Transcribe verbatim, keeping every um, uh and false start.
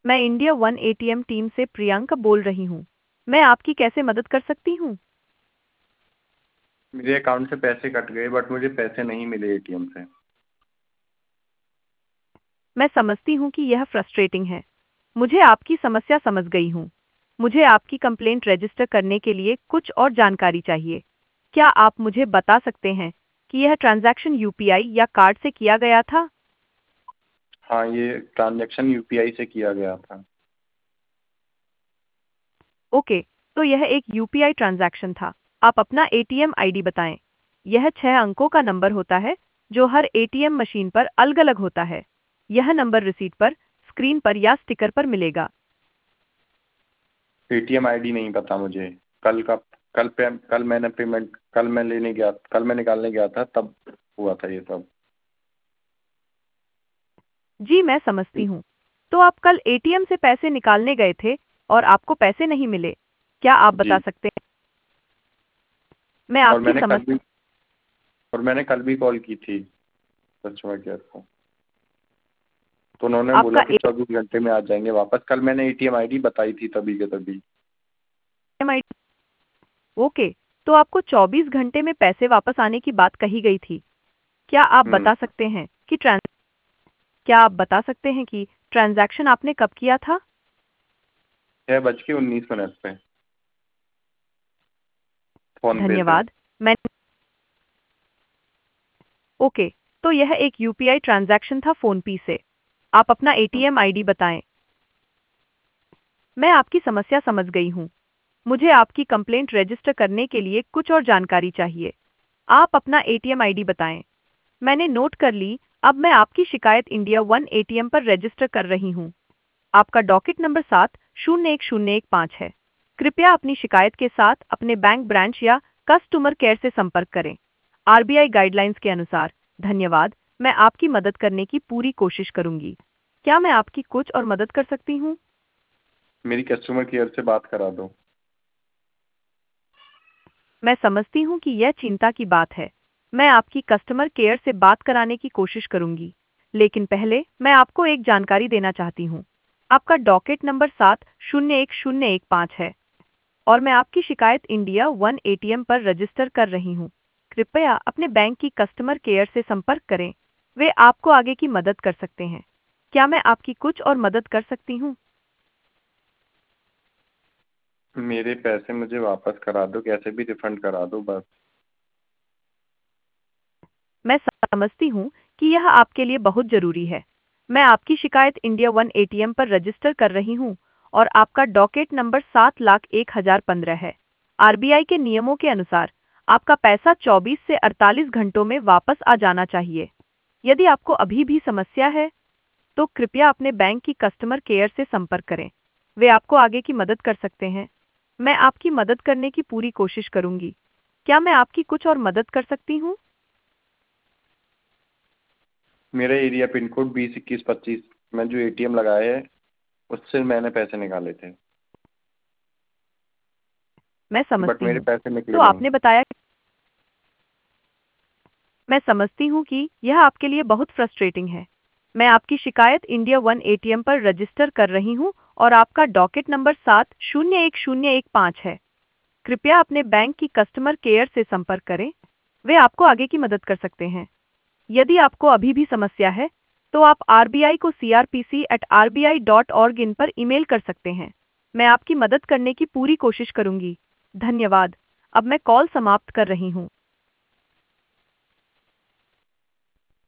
मैं India one ATM team से प्रियंका बोल रही हूँ। मैं आपकी कैसे मदद कर सकती हूँ? मेरे अकाउंट से पैसे कट गए बट मुझे पैसे नहीं मिले एटीएम से। मैं समझती हूँ कि यह फ्रस्ट्रेटिंग है। मुझे आपकी समस्या समझ गई हूँ। मुझे आपकी कंप्लेंट रजिस्टर करने के लिए कुछ और जानकारी चाहिए। क्या आप मुझे बता सकते हैं कि यह ट्रांजैक्शन यूपीआई या कार्ड से किया गया था? हाँ, ये ट्रांजैक्शन यूपीआई से किया गया था। ओके, तो यह एक यूपीआई ट्रांजैक्शन था। आप अपना एटीएम आईडी बताएं। यह छह अंकों का नंबर होता है जो हर एटीएम मशीन पर अलग-अलग होता है। यह नंबर रिसीट पर, स्क्रीन पर या स्टिकर पर मिलेगा। एटीएम आईडी नहीं पता मुझे। कल का कल पे कल मैंने पेमेंट कल मैं लेने गया कल मैं निकालने गया था तब हुआ था ये सब। जी मैं समझती हूँ। तो आप कल एटीएम से पैसे निकालने गए थे और आपको पैसे नहीं मिले। क्या आप बता जी। सकते हैं? मैं और आपकी मैंने कल भी समस्या और मैंने कल भी कॉल की थी कस्टमर केयर को। तो उन्होंने बोला आपका कि चौबीस घंटे में आ जाएंगे वापस। कल मैंने एटीएम आईडी बताई थी तभी के तभी। एटीएम आईडी ओके, तो आपको चौबीस घंटे में पैसे वापस आने की बात कही गई थी। क्या आप हम्म बता सकते हैं कि ट्रांस क्या आप बता सकते हैं कि ट्रांजैक्शन आपने कब किया था? छह बज के उन्नीस मिनट पे फोन पे से। धन्यवाद। मैं ओके, तो यह एक यूपीआई ट्रांजैक्शन था फोनपे से। आप अपना एटीएम आईडी बताएं। मैं आपकी समस्या समझ गई हूँ। मुझे आपकी कंप्लेंट रजिस्टर करने के लिए कुछ और जानकारी चाहिए। आप अपना एटीएम आईडी बताएं। मैंने नोट कर ली। अब मैं आपकी शिकायत इंडिया वन एटीएम पर रजिस्टर कर रही हूँ। आपका डॉकेट नंबर सात शून्य एक शून्य एक पाँच है। कृपया अपनी शिकायत के साथ अपने बैंक ब्रांच या कस्टमर केयर से संपर्क करें। आरबीआई गाइडलाइंस के अनुसार। धन्यवाद। मैं आपकी मदद करने की पूरी कोशिश करूंगी। क्या मैं आपकी कुछ और मदद कर सकती हूँ? मेरी कस्टमर केयर से बात करा दो। मैं समझती हूँ कि यह चिंता की बात है। मैं आपकी कस्टमर केयर से बात कराने की कोशिश करूंगी। लेकिन पहले मैं आपको एक जानकारी देना चाहती हूँ। आपका डॉकेट नंबर सात शून्य एक शून्य एक पाँच है और मैं आपकी शिकायत इंडिया वन एटीएम पर रजिस्टर कर रही हूँ। कृपया अपने बैंक की कस्टमर केयर से संपर्क करें। वे आपको आगे की मदद कर सकते हैं। क्या मैं आपकी कुछ और मदद कर सकती हूँ? मेरे पैसे मुझे वापस करा दो, कैसे भी रिफंड करा दो बस। मैं समझती हूँ कि यह आपके लिए बहुत जरूरी है। मैं आपकी शिकायत इंडिया वन एटीएम पर रजिस्टर कर रही हूँ और आपका डॉकेट नंबर सात लाख एक हजार पंद्रह है। आरबीआई के नियमों के अनुसार आपका पैसा चौबीस से अड़तालीस घंटों में वापस आ जाना चाहिए। यदि आपको अभी भी समस्या है, तो कृपया अपने बैंक की कस्टमर केयर से संपर्क करें। वे आपको आगे की मदद कर सकते हैं। मैं आपकी मदद करने की पूरी कोशिश करूंगी। क्या मैं आपकी कुछ और मदद कर सकती हूँ? मेरा एरिया पिन कोड बीस इक्कीस पच्चीस में जो एटीएम लगाया है उससे मैंने पैसे निकाले थे मैं बट समझती मेरे हूँ। पैसे निकले तो नहीं। आपने बताया मैं समझती हूँ कि यह आपके लिए बहुत फ्रस्ट्रेटिंग है। मैं आपकी शिकायत इंडिया वन एटीएम पर रजिस्टर कर रही हूँ और आपका डॉकेट नंबर सात शून्य एक शून्य एक पाँच है। कृपया अपने बैंक की कस्टमर केयर से संपर्क करें। वे आपको आगे की मदद कर सकते हैं। यदि आपको अभी भी समस्या है, तो आप आरबीआई को C R P C at R B I dot org in पर ईमेल कर सकते हैं। मैं आपकी मदद करने की पूरी कोशिश करूंगी। धन्यवाद। अब मैं कॉल समाप्त कर रही हूँ।